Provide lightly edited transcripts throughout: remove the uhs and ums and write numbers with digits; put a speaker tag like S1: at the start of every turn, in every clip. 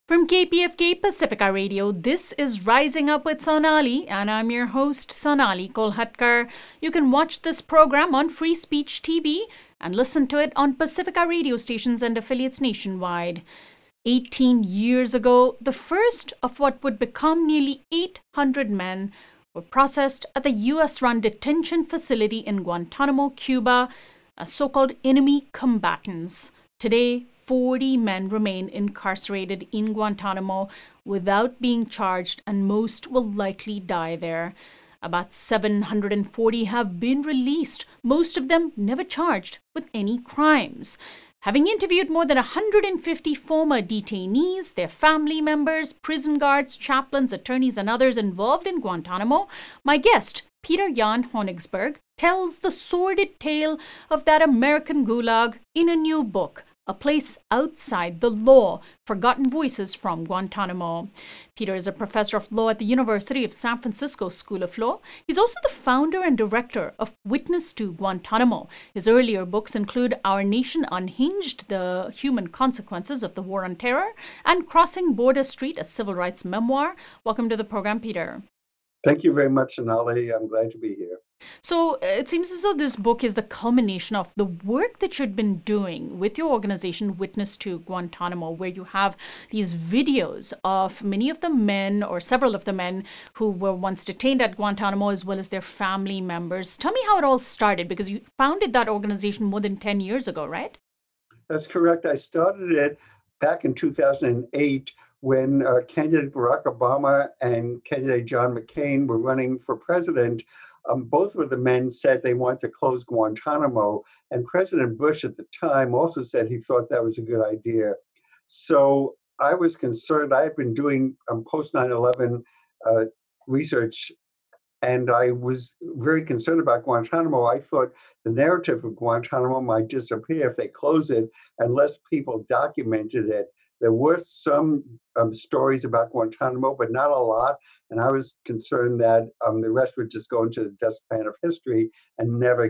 S1: From KPFK Pacifica Radio, this is Rising Up with Sonali, and I'm your host, Sonali Kolhatkar. You can watch this program on Free Speech TV and listen to it on Pacifica radio stations and affiliates nationwide. 18 years ago, the first of what would become nearly 800 men were processed at the U.S.-run detention facility in Guantanamo, Cuba, as so-called enemy combatants. Today, 40 men remain incarcerated in Guantanamo without being charged, and most will likely die there. About 740 have been released, most of them never charged with any crimes. Having interviewed more than 150 former detainees, their family members, prison guards, chaplains, attorneys, and others involved in Guantanamo, my guest, Peter Jan Honigsberg, tells the sordid tale of that American gulag in a new book, A Place Outside the Law, Forgotten Voices from Guantanamo. Peter is a professor of law at the University of San Francisco School of Law. He's also the founder and director of Witness to Guantanamo. His earlier books include Our Nation Unhinged, The Human Consequences of the War on Terror, and Crossing Border Street, a civil rights memoir. Welcome to the program, Peter.
S2: Thank you very much, Sonali. I'm glad to be here.
S1: So it seems as though this book is the culmination of the work that you'd been doing with your organization, Witness to Guantanamo, where you have these videos of many of the men or several of the men who were once detained at Guantanamo, as well as their family members. Tell me how it all started, because you founded that organization more than 10 years ago, right?
S2: That's correct. I started it back in 2008 when candidate Barack Obama and candidate John McCain were running for president. Both of the men said they want to close Guantanamo, and President Bush at the time also said he thought that was a good idea. So I was concerned. I had been doing post 9/11 research, and I was very concerned about Guantanamo. I thought the narrative of Guantanamo might disappear if they close it unless people documented it. There were some stories about Guantanamo, but not a lot. And I was concerned that the rest would just go into the dustpan of history and never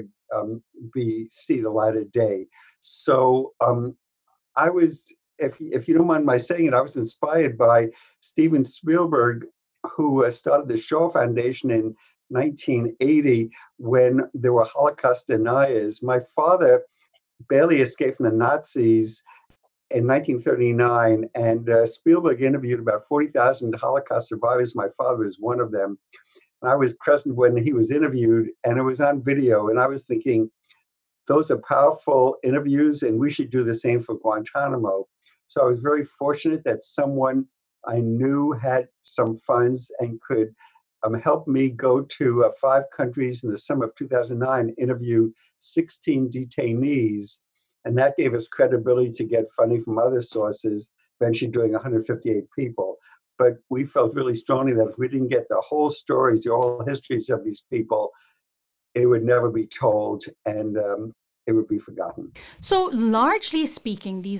S2: see the light of day. So I was, if you don't mind my saying it, I was inspired by Steven Spielberg, who started the Shaw Foundation in 1980 when there were Holocaust deniers. My father barely escaped from the Nazis in 1939, and Spielberg interviewed about 40,000 Holocaust survivors. My father was one of them. And I was present when he was interviewed, and it was on video. And I was thinking, those are powerful interviews, and we should do the same for Guantanamo. So I was very fortunate that someone I knew had some funds and could help me go to 5 countries in the summer of 2009, interview 16 detainees. And that gave us credibility to get funding from other sources, eventually doing 158 people. But we felt really strongly that if we didn't get the whole stories, the whole histories of these people, it would never be told, and it would be forgotten.
S1: So largely speaking, these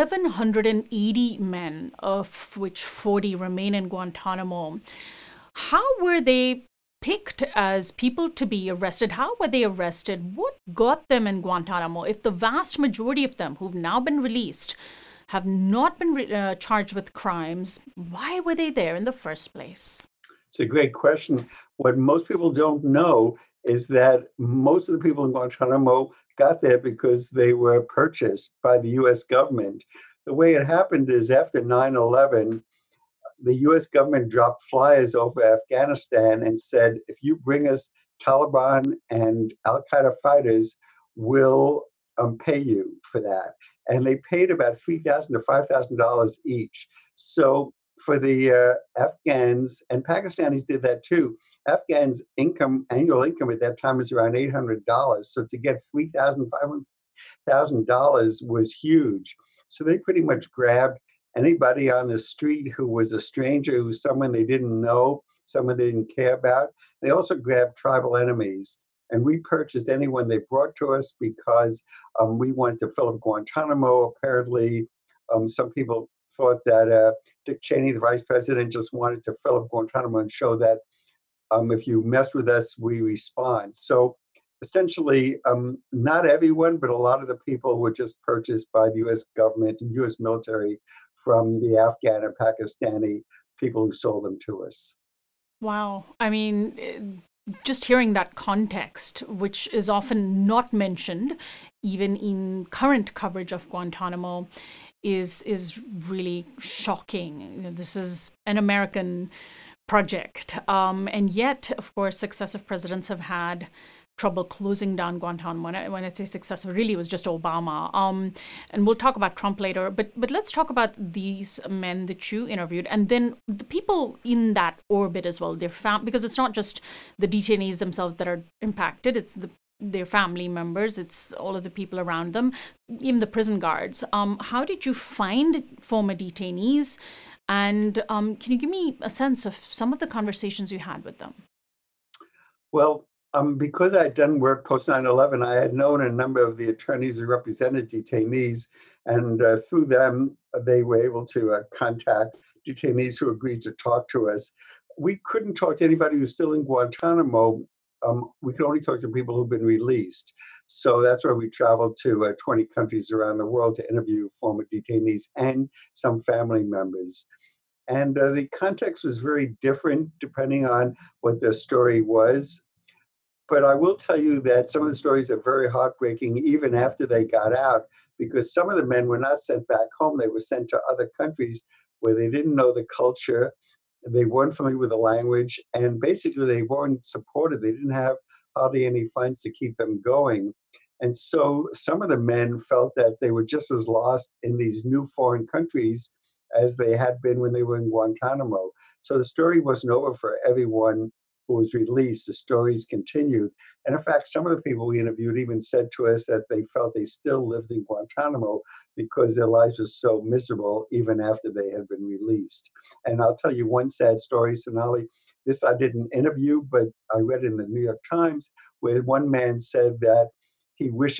S1: 780 men, of which 40 remain in Guantanamo, how were they picked as people to be arrested? How were they arrested? What got them in Guantanamo? If the vast majority of them who've now been released have not been charged with crimes, why were they there in the first place?
S2: It's a great question. What most people don't know is that most of the people in Guantanamo got there because they were purchased by the U.S. government. The way it happened is after 9/11, the U.S. government dropped flyers over Afghanistan and said, if you bring us Taliban and Al-Qaeda fighters, we'll pay you for that. And they paid about $3,000 to $5,000 each. So for the Afghans, and Pakistanis did that too, Afghans' annual income at that time was around $800. So to get $3,000, $500,000 was huge. So they pretty much grabbed anybody on the street who was a stranger, who was someone they didn't know, someone they didn't care about. They also grabbed tribal enemies. And we purchased anyone they brought to us because we wanted to fill up Guantanamo. Apparently, some people thought that Dick Cheney, the vice president, just wanted to fill up Guantanamo and show that if you mess with us, we respond. So essentially, not everyone, but a lot of the people were just purchased by the U.S. government and U.S. military from the Afghan and Pakistani people who sold them to us.
S1: Wow. I mean, just hearing that context, which is often not mentioned, even in current coverage of Guantanamo, is really shocking. This is an American project, and yet, of course, successive presidents have had trouble closing down Guantanamo. When I say successive, really it was just Obama. And we'll talk about Trump later. But let's talk about these men that you interviewed, and then the people in that orbit as well. They're because it's not just the detainees themselves that are impacted. It's their family members. It's all of the people around them, even the prison guards. How did you find former detainees? And can you give me a sense of some of the conversations you had with them?
S2: Well, because I had done work post 9/11, I had known a number of the attorneys who represented detainees, and through them, they were able to contact detainees who agreed to talk to us. We couldn't talk to anybody who's still in Guantanamo. We could only talk to people who've been released. So that's why we traveled to 20 countries around the world to interview former detainees and some family members. And the context was very different depending on what the story was. But I will tell you that some of the stories are very heartbreaking, even after they got out, because some of the men were not sent back home. They were sent to other countries where they didn't know the culture, they weren't familiar with the language, and basically they weren't supported. They didn't have hardly any funds to keep them going. And so some of the men felt that they were just as lost in these new foreign countries as they had been when they were in Guantanamo. So the story wasn't over for everyone who was released. The stories continued. And in fact, some of the people we interviewed even said to us that they felt they still lived in Guantanamo because their lives were so miserable even after they had been released. And I'll tell you one sad story, Sonali. This I didn't interview, but I read in the New York Times where one man said that he wished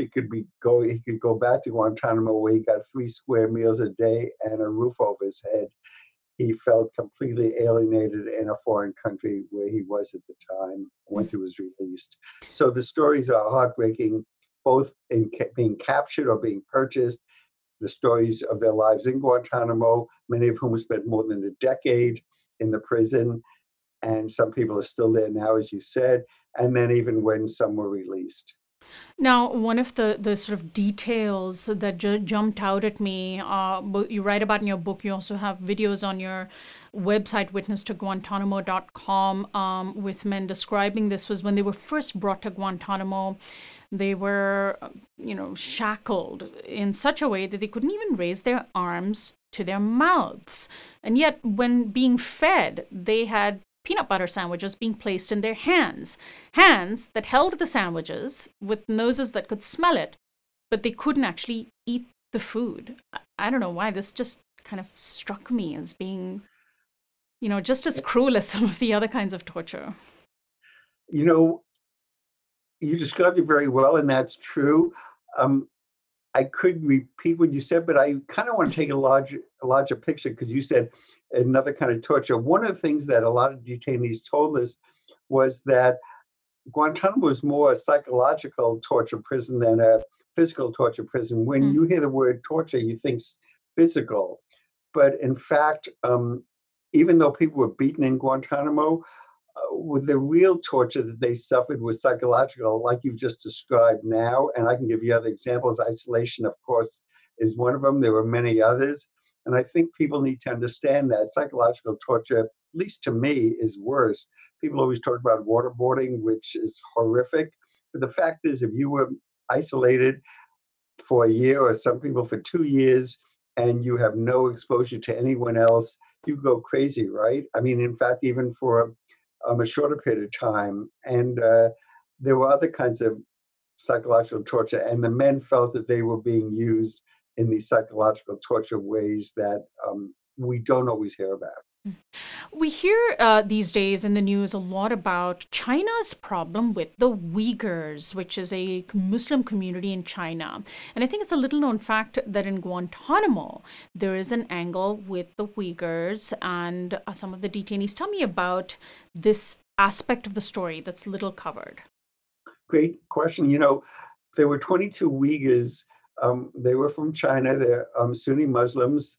S2: he could go back to Guantanamo where he got 3 square meals a day and a roof over his head. He felt completely alienated in a foreign country where he was at the time once he was released. So the stories are heartbreaking, both in being captured or being purchased, the stories of their lives in Guantanamo, many of whom spent more than a decade in the prison, and some people are still there now, as you said, and then even when some were released.
S1: Now, one of the sort of details that jumped out at me, you write about in your book, you also have videos on your website, witnesstoguantanamo.com, with men describing this, was when they were first brought to Guantanamo, they were, shackled in such a way that they couldn't even raise their arms to their mouths. And yet, when being fed, they had peanut butter sandwiches being placed in their hands. Hands that held the sandwiches with noses that could smell it, but they couldn't actually eat the food. I don't know why. This just kind of struck me as being, just as cruel as some of the other kinds of torture.
S2: You know, you described it very well, and that's true. I could repeat what you said, but I kind of want to take a larger picture because you said another kind of torture. One of the things that a lot of detainees told us was that Guantanamo was more a psychological torture prison than a physical torture prison. When you hear the word torture, you think physical. But in fact, even though people were beaten in Guantanamo, with the real torture that they suffered was psychological, like you've just described now. And I can give you other examples. Isolation, of course, is one of them. There were many others. And I think people need to understand that psychological torture, at least to me, is worse. People always talk about waterboarding, which is horrific. But the fact is, if you were isolated for a year or some people for 2 years and you have no exposure to anyone else, you go crazy, right? I mean, in fact, even for a shorter period of time. And there were other kinds of psychological torture, and the men felt that they were being used in these psychological torture ways that we don't always hear about.
S1: We hear these days in the news a lot about China's problem with the Uyghurs, which is a Muslim community in China. And I think it's a little known fact that in Guantanamo, there is an angle with the Uyghurs and some of the detainees. Tell me about this aspect of the story that's little covered.
S2: Great question. There were 22 Uyghurs. They were from China. They're Sunni Muslims.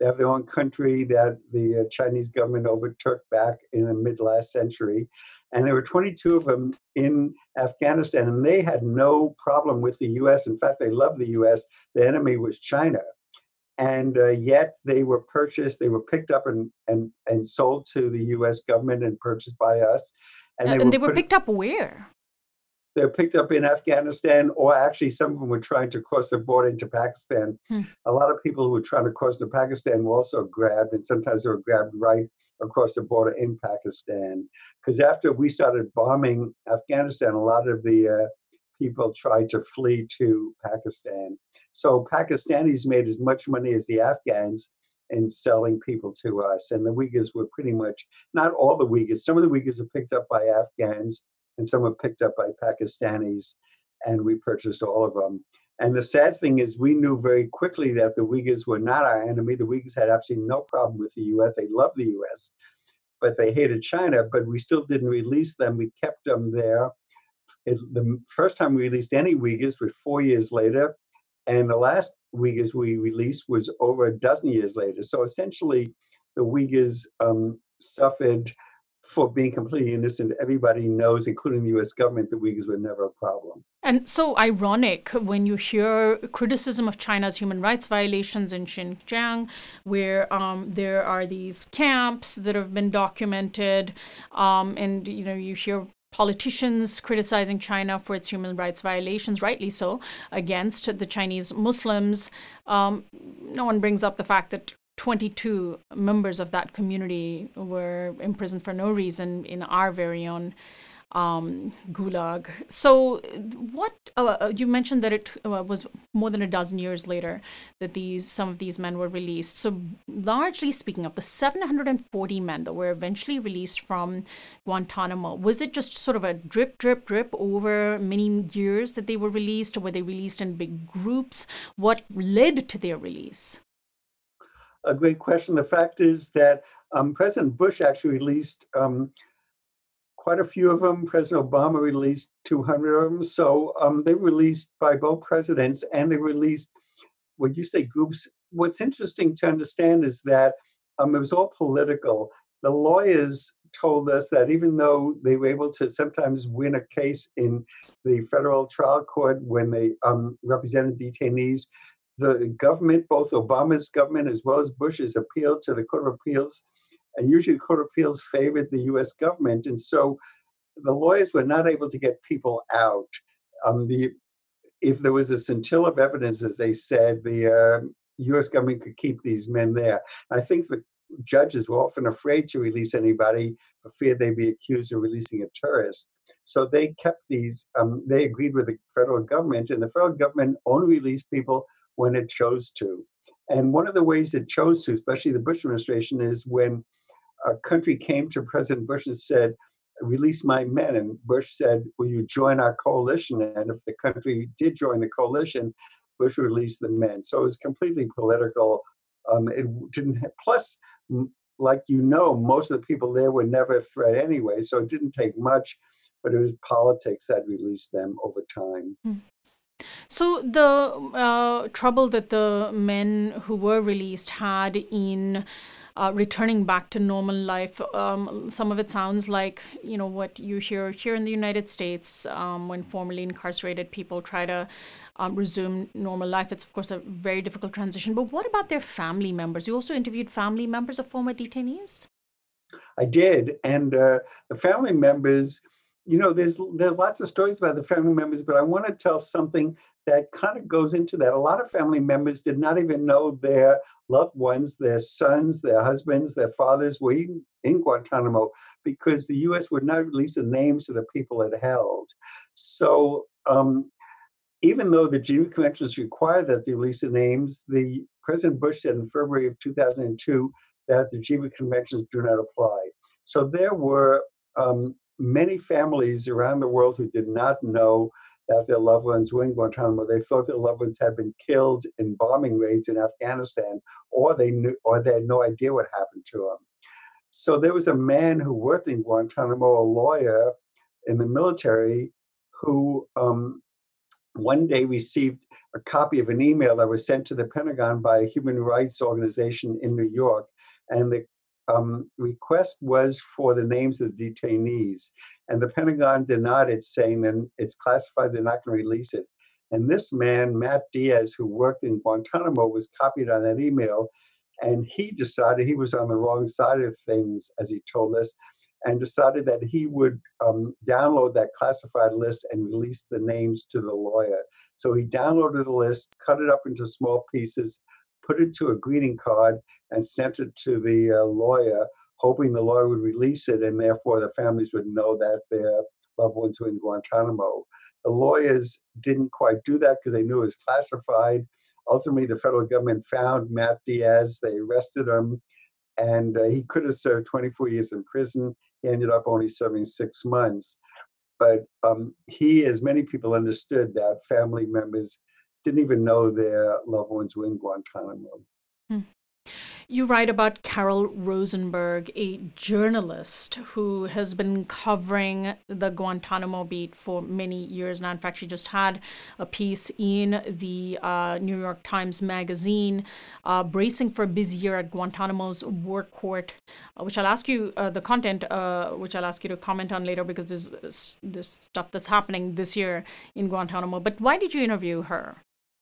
S2: They have their own country that the Chinese government overtook back in the mid last century. And there were 22 of them in Afghanistan, and they had no problem with the US. In fact, they loved the US. The enemy was China. And yet they were purchased, they were picked up and sold to the US government and purchased by us. And
S1: And they were picked up where?
S2: They're picked up in Afghanistan, or actually some of them were trying to cross the border into Pakistan.
S1: Hmm.
S2: A lot of people who were trying to cross to Pakistan were also grabbed, and sometimes they were grabbed right across the border in Pakistan. Because after we started bombing Afghanistan, a lot of the people tried to flee to Pakistan. So Pakistanis made as much money as the Afghans in selling people to us. And the Uyghurs were pretty much, not all the Uyghurs, some of the Uyghurs were picked up by Afghans and some were picked up by Pakistanis, and we purchased all of them. And the sad thing is we knew very quickly that the Uyghurs were not our enemy. The Uyghurs had absolutely no problem with the US. They loved the US, but they hated China, but we still didn't release them. We kept them there. The first time we released any Uyghurs was 4 years later, and the last Uyghurs we released was over a dozen years later. So essentially, the Uyghurs suffered for being completely innocent. Everybody knows, including the US government, the Uyghurs were never a problem.
S1: And so ironic when you hear criticism of China's human rights violations in Xinjiang, where there are these camps that have been documented, and you hear politicians criticizing China for its human rights violations, rightly so, against the Chinese Muslims. No one brings up the fact that 22 members of that community were imprisoned for no reason in our very own gulag. So what you mentioned that it was more than a dozen years later that some of these men were released. So largely speaking, of the 740 men that were eventually released from Guantanamo, was it just sort of a drip, drip, drip over many years that they were released, or were they released in big groups? What led to their release?
S2: A great question. The fact is that President Bush actually released quite a few of them. President Obama released 200 of them. So they were released by both presidents, and they released, when you say groups, what's interesting to understand is that it was all political. The lawyers told us that even though they were able to sometimes win a case in the federal trial court when they represented detainees, the government, both Obama's government as well as Bush's, appealed to the Court of Appeals, and usually the Court of Appeals favored the U.S. government, and so the lawyers were not able to get people out. If there was a scintilla of evidence, as they said, the U.S. government could keep these men there. I think the judges were often afraid to release anybody for fear they'd be accused of releasing a terrorist. So they kept these, they agreed with the federal government, and the federal government only released people when it chose to. And one of the ways it chose to, especially the Bush administration, is when a country came to President Bush and said, release my men. And Bush said, will you join our coalition? And if the country did join the coalition, Bush released the men. So it was completely political. It didn't have, plus, like most of the people there were never a threat anyway. So it didn't take much, but it was politics that released them over time.
S1: So the trouble that the men who were released had in returning back to normal life, some of it sounds like, what you hear here in the United States when formerly incarcerated people try to resume normal life. It's, of course, a very difficult transition. But what about their family members? You also interviewed family members of former detainees?
S2: I did. And the family members, there's lots of stories about the family members, but I want to tell something that kind of goes into that. A lot of family members did not even know their loved ones, their sons, their husbands, their fathers were in Guantanamo because the U.S. would not release the names of the people it held. So even though the Geneva Conventions require that they release the names, the President Bush said in February of 2002 that the Geneva Conventions do not apply. So there were many families around the world who did not know that their loved ones were in Guantanamo. They thought their loved ones had been killed in bombing raids in Afghanistan, or they had no idea what happened to them. So there was a man who worked in Guantanamo, a lawyer in the military, who one day received a copy of an email that was sent to the Pentagon by a human rights organization in New York. And the request was for the names of the detainees. And the Pentagon denied it, saying that it's classified, they're not going to release it. And this man, Matt Diaz, who worked in Guantanamo, was copied on that email. And he decided he was on the wrong side of things, as he told us, and decided that he would download that classified list and release the names to the lawyer. So he downloaded the list, cut it up into small pieces, put it to a greeting card, and sent it to the lawyer, hoping the lawyer would release it, and therefore the families would know that their loved ones were in Guantanamo. The lawyers didn't quite do that because they knew it was classified. Ultimately, the federal government found Matt Diaz. They arrested him, and he could have served 24 years in prison. He ended up only serving 6 months. But he, as many people understood, that family members didn't even know their loved ones were in Guantanamo.
S1: Hmm. You write about Carol Rosenberg, a journalist who has been covering the Guantanamo beat for many years now. In fact, she just had a piece in the New York Times Magazine, bracing for a busy year at Guantanamo's War Court, which I'll ask you the content, which I'll ask you to comment on later, because there's stuff that's happening this year in Guantanamo. But why did you interview her?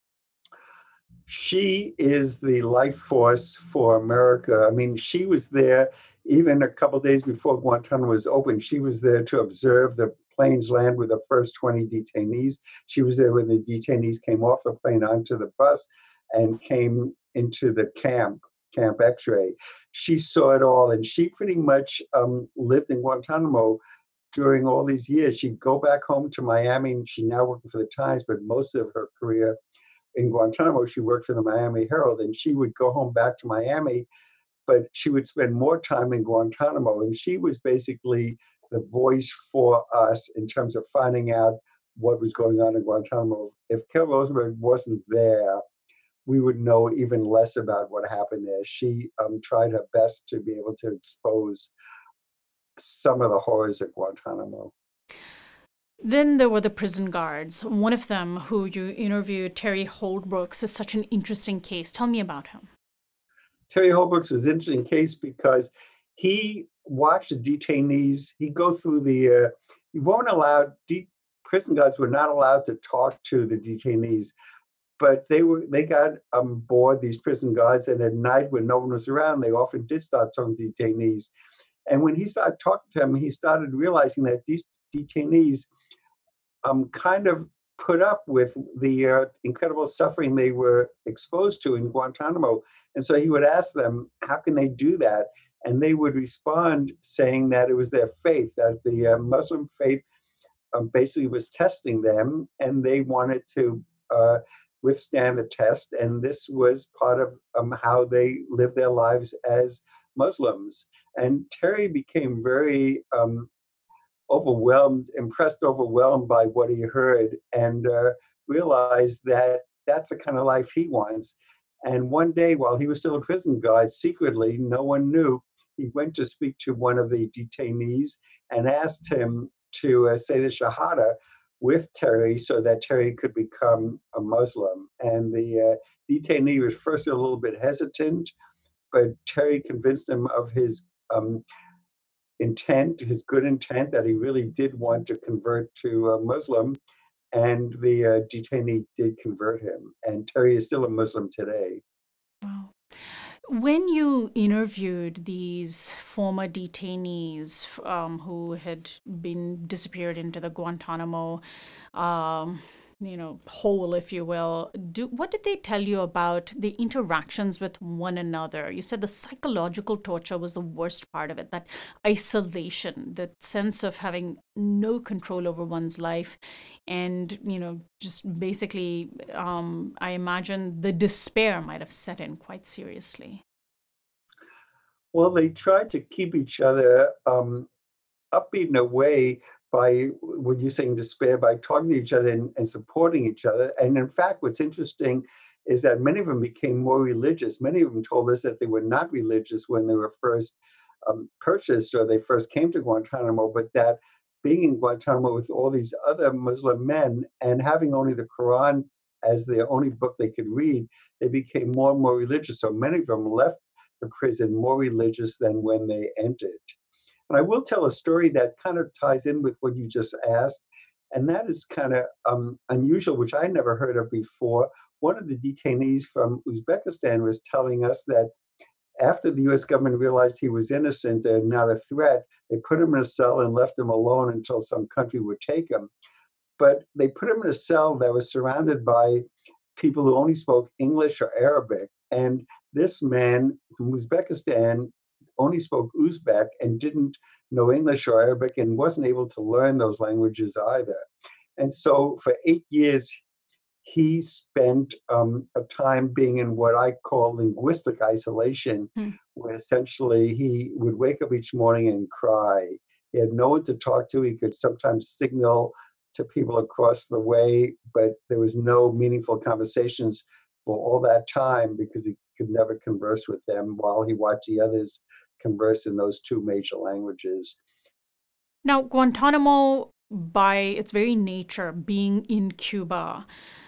S2: She is the life force for America. I mean, she was there even a couple of days before Guantanamo was open. She was there to observe the planes land with the first 20 detainees. She was there when the detainees came off the plane onto the bus and came into the Camp X-ray. She saw it all, and she pretty much lived in Guantanamo during all these years. She'd go back home to Miami. She now working for the Times, but most of her career in Guantanamo, she worked for the Miami Herald, and she would go home back to Miami, but she would spend more time in Guantanamo. And she was basically the voice for us in terms of finding out what was going on in Guantanamo. If Carol Rosenberg wasn't there, we would know even less about what happened there. She tried her best to be able to expose some of the horrors at Guantanamo.
S1: Then there were the prison guards. One of them, who you interviewed, Terry Holbrooks, is such an interesting case. Tell me about him.
S2: Terry Holbrooks was an interesting case because he watched the detainees. He'd go through the, he won't allow, prison guards were not allowed to talk to the detainees, but they got board, these prison guards, and at night when no one was around, they often did start talking to detainees. And when he started talking to them, he started realizing that these detainees kind of put up with the incredible suffering they were exposed to in Guantanamo. And so he would ask them, how can they do that? And they would respond saying that it was their faith, that the Muslim faith basically was testing them, and they wanted to withstand the test. And this was part of how they lived their lives as Muslims. And Terry became very overwhelmed by what he heard, and realized that that's the kind of life he wants. And one day, while he was still a prison guard, secretly, no one knew, he went to speak to one of the detainees and asked him to say the Shahada with Terry so that Terry could become a Muslim. And the detainee was first a little bit hesitant, but Terry convinced him of his intent, his good intent, that he really did want to convert to a Muslim, and the detainee did convert him. And Terry is still a Muslim today.
S1: Wow. When you interviewed these former detainees who had been disappeared into the Guantanamo, hole, if you will, what did they tell you about the interactions with one another? You said the psychological torture was the worst part of it, that isolation, that sense of having no control over one's life, and just basically, I imagine the despair might have set in quite seriously.
S2: Well, they tried to keep each other upbeat in a way by, when you're saying despair, by talking to each other and supporting each other. And in fact, what's interesting is that many of them became more religious. Many of them told us that they were not religious when they were first purchased or they first came to Guantanamo, but that being in Guantanamo with all these other Muslim men and having only the Quran as the only book they could read, they became more and more religious. So many of them left the prison more religious than when they entered. And I will tell a story that kind of ties in with what you just asked. And that is kind of unusual, which I never heard of before. One of the detainees from Uzbekistan was telling us that after the US government realized he was innocent and not a threat, they put him in a cell and left him alone until some country would take him. But they put him in a cell that was surrounded by people who only spoke English or Arabic. And this man from Uzbekistan only spoke Uzbek and didn't know English or Arabic and wasn't able to learn those languages either. And so for 8 years, he spent a time being in what I call linguistic isolation, where essentially he would wake up each morning and cry. He had no one to talk to. He could sometimes signal to people across the way, but there was no meaningful conversations for all that time because he could never converse with them while he watched the others converse in those two major languages.
S1: Now, Guantanamo, by its very nature, being in Cuba,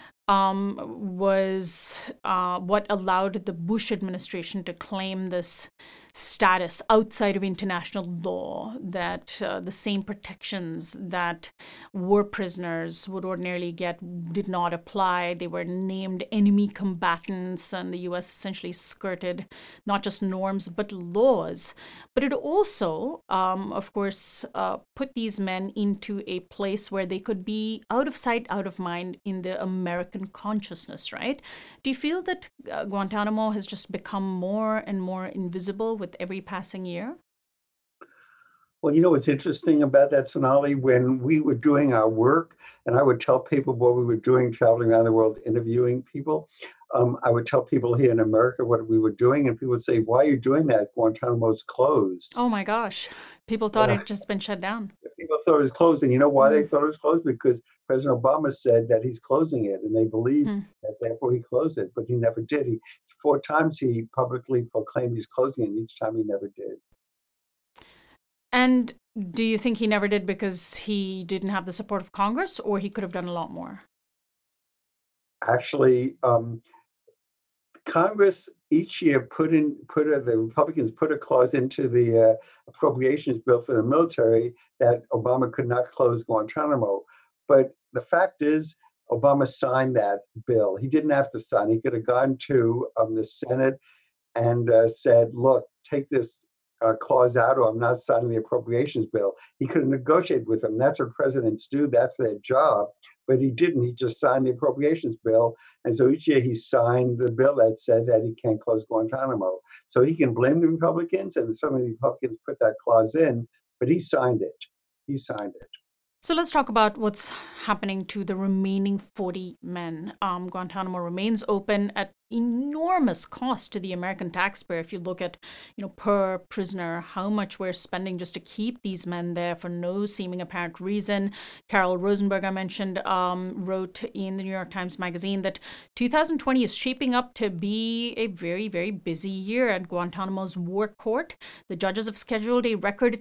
S1: was what allowed the Bush administration to claim this status outside of international law, that the same protections that war prisoners would ordinarily get did not apply. They were named enemy combatants, and the US essentially skirted not just norms but laws. But it also, of course, put these men into a place where they could be out of sight, out of mind in the American consciousness, right? Do you feel that Guantanamo has just become more and more invisible with every passing year?
S2: Well, you know what's interesting about that, Sonali? When we were doing our work, and I would tell people what we were doing, traveling around the world, interviewing people, I would tell people here in America what we were doing, and people would say, "Why are you doing that? Guantanamo's closed."
S1: Oh my gosh. People thought it
S2: Yeah,
S1: had just been shut down.
S2: people thought it was closed, and you know why they
S1: Mm,
S2: thought it was closed? Because President Obama said that he's closing it, and they believed
S1: mm.
S2: that therefore he closed it, but he never did. He 4 times he publicly proclaimed he's closing it, and each time he never did.
S1: And do you think he never did because he didn't have the support of Congress, or he could have done a lot more?
S2: Actually, Congress each year the Republicans put a clause into the appropriations bill for the military that Obama could not close Guantanamo. But the fact is, Obama signed that bill. He didn't have to sign. He could have gone to the Senate and said, "Look, take this clause out, or I'm not signing the appropriations bill." He could have negotiated with them. That's what presidents do. That's their job. But he didn't. He just signed the appropriations bill. And so each year he signed the bill that said that he can't close Guantanamo. So he can blame the Republicans, and some of the Republicans put that clause in, but he signed it. He signed it.
S1: So let's talk about what's happening to the remaining 40 men. Guantanamo remains open at enormous cost to the American taxpayer. If you look at, per prisoner, how much we're spending just to keep these men there for no seeming apparent reason. Carol Rosenberg, I mentioned, wrote in the New York Times Magazine that 2020 is shaping up to be a very, very busy year at Guantanamo's war court. The judges have scheduled a record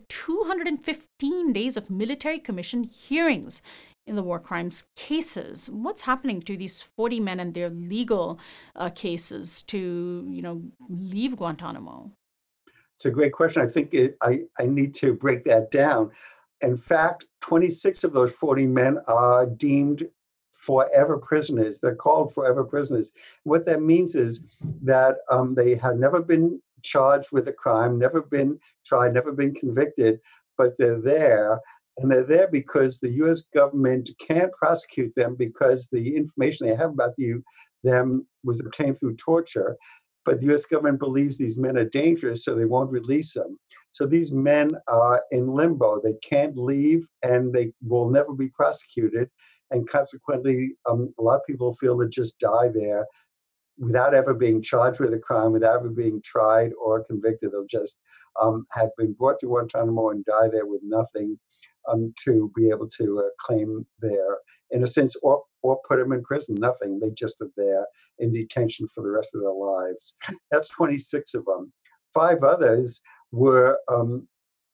S1: 215 days of military commission hearings in the war crimes cases. What's happening to these 40 men and their legal cases to, leave Guantanamo?
S2: It's a great question. I think I need to break that down. In fact, 26 of those 40 men are deemed forever prisoners. They're called forever prisoners. What that means is that they have never been charged with a crime, never been tried, never been convicted, but they're there. And they're there because the US government can't prosecute them because the information they have about them was obtained through torture. But the US government believes these men are dangerous, so they won't release them. So these men are in limbo. They can't leave and they will never be prosecuted. And consequently, a lot of people feel they just die there without ever being charged with a crime, without ever being tried or convicted. They'll just have been brought to Guantanamo and die there with nothing to be able to claim their innocence or put them in prison. Nothing. They just are there in detention for the rest of their lives. That's 26 of them. 5 others were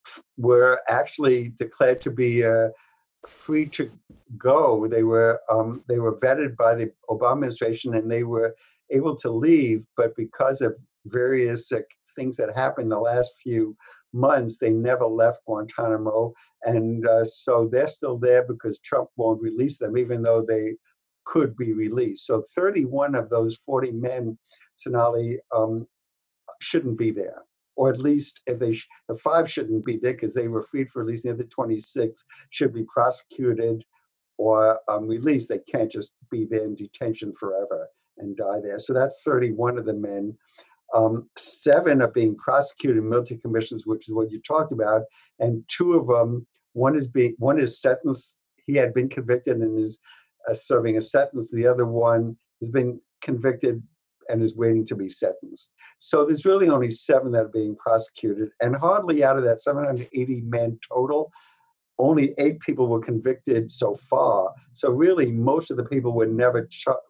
S2: were actually declared to be free to go. They were vetted by the Obama administration, and they were able to leave. But because of various things that happened the last few months, they never left Guantanamo, and so they're still there because Trump won't release them, even though they could be released. So 31 of those 40 men, Sonali, shouldn't be there. Or at least if the 5 shouldn't be there because they were freed for release. The other 26 should be prosecuted or released. They can't just be there in detention forever and die there. So that's 31 of the men. 7 are being prosecuted in military commissions, which is what you talked about, and 2 of them, one is sentenced. He had been convicted and is serving a sentence. The other one has been convicted and is waiting to be sentenced. So there's really only 7 that are being prosecuted, and hardly out of that 780 men total, only 8 people were convicted so far. So really, most of the people were never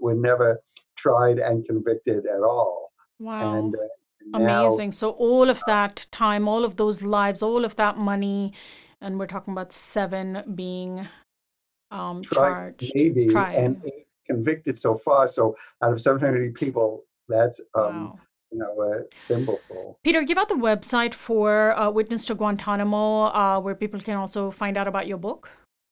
S2: tried and convicted at all.
S1: Wow.
S2: And
S1: amazing. So all of that time, all of those lives, all of that money, and we're talking about 7 being charged.
S2: Maybe,
S1: tried.
S2: And 8 convicted so far. So out of 780 people, that's
S1: Wow.
S2: a thimbleful.
S1: Peter, give out the website for Witness to Guantanamo, where people can also find out about your book.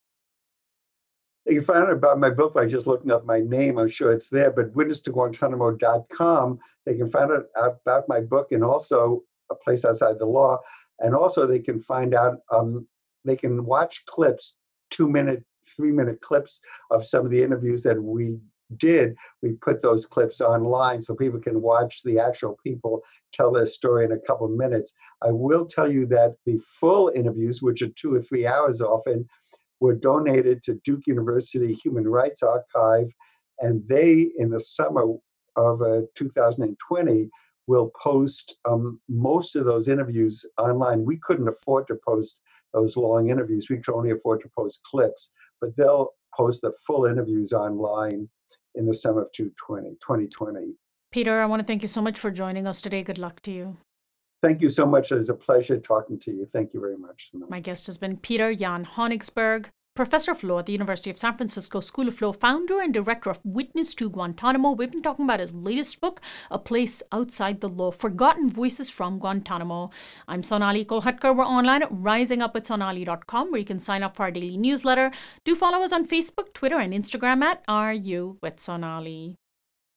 S2: You can find out about my book by just looking up my name. I'm sure it's there, but witnesstoguantanamo.com. They can find out about my book and also A Place Outside the Law. And also they can find out, they can watch clips, 2-minute, 3-minute clips of some of the interviews that we did. We put those clips online so people can watch the actual people tell their story in a couple of minutes. I will tell you that the full interviews, which are 2 or 3 hours often, were donated to Duke University Human Rights Archive, and they, in the summer of 2020, will post most of those interviews online. We couldn't afford to post those long interviews. We could only afford to post clips, but they'll post the full interviews online in the summer of 2020.
S1: Peter, I want to thank you so much for joining us today. Good luck to you.
S2: Thank you so much. It was a pleasure talking to you. Thank you very much.
S1: My guest has been Peter Jan Honigsberg, Professor of Law at the University of San Francisco School of Law, founder and director of Witness to Guantanamo. We've been talking about his latest book, A Place Outside the Law, Forgotten Voices from Guantanamo. I'm Sonali Kolhatkar. We're online at risingupwithsonali.com, where you can sign up for our daily newsletter. Do follow us on Facebook, Twitter, and Instagram at RU with Sonali.